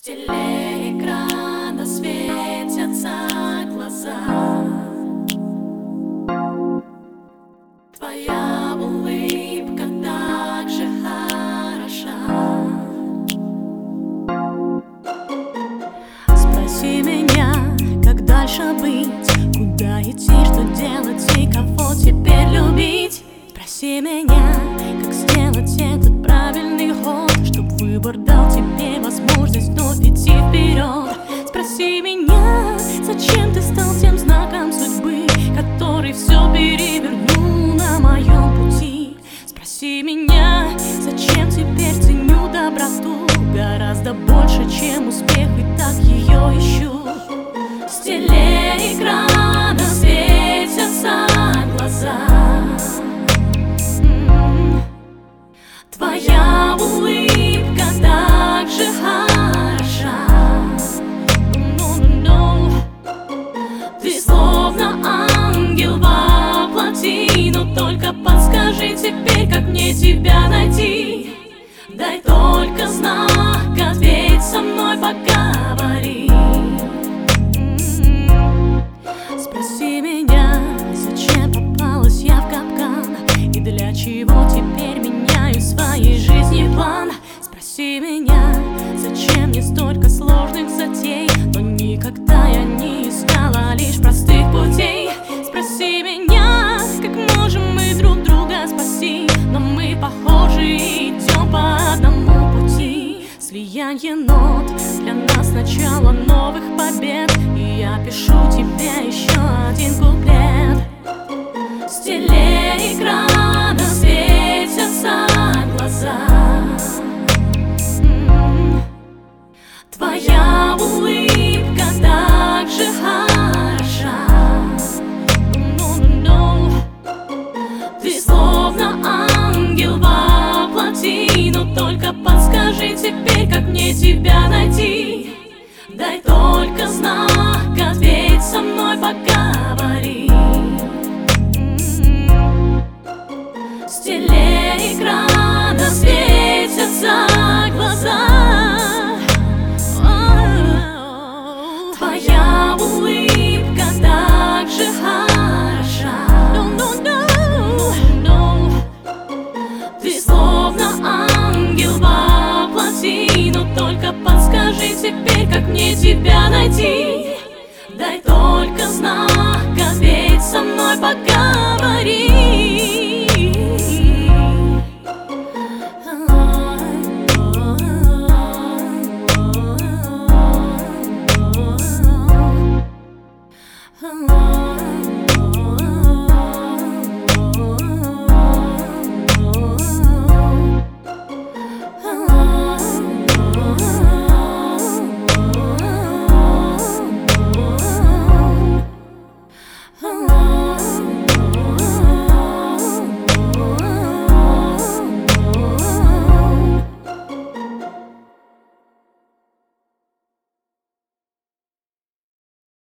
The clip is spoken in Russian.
телеэкрана светятся глаза. Твоя улыбка так же хороша. Спроси меня, как дальше быть, куда идти, что делать и кого теперь любить. Спроси меня, как сделать этот правильный ход, чтоб выбор дал тебе возможность вновь идти вперед. Спроси меня, зачем ты стал тем знаком судьбы, который все перевернул на моем пути. Спроси меня, зачем теперь ценю доброту гораздо больше, чем успех, и так ее ищу. С телеэкрана светятся глаза. Твоя улыбка так же хороша. Ты словно ангел во плоти, но только подскажи теперь, как мне тебя найти. Дай только знак, ответь со мной, поговори. Спроси меня, зачем попалась я в капкан, и для чего теперь меняю в своей жизни план. Спроси меня, зачем мне столько сложных затей, но никогда я не искала лишь простых путей. Спроси меня, как можем мы друг друга спасти, но мы похожи и идем по одному пути. Слияние нот для нас начало новых побед, и я пишу тебе еще один куплет. С телеэкрана светятся глаза. Твоя улыбка так же хороша. Ты словно ангел во плоти, но только подскажи теперь, как мне тебя найти. Дай только знак, ответь со мной, поговори. С телеэкрана светятся глаза. Твоя улыбка так же хороша. Ты словно ангел во плоти, но только подскажи теперь, как мне тебя найти. Дай только знак, ответь со мной, пока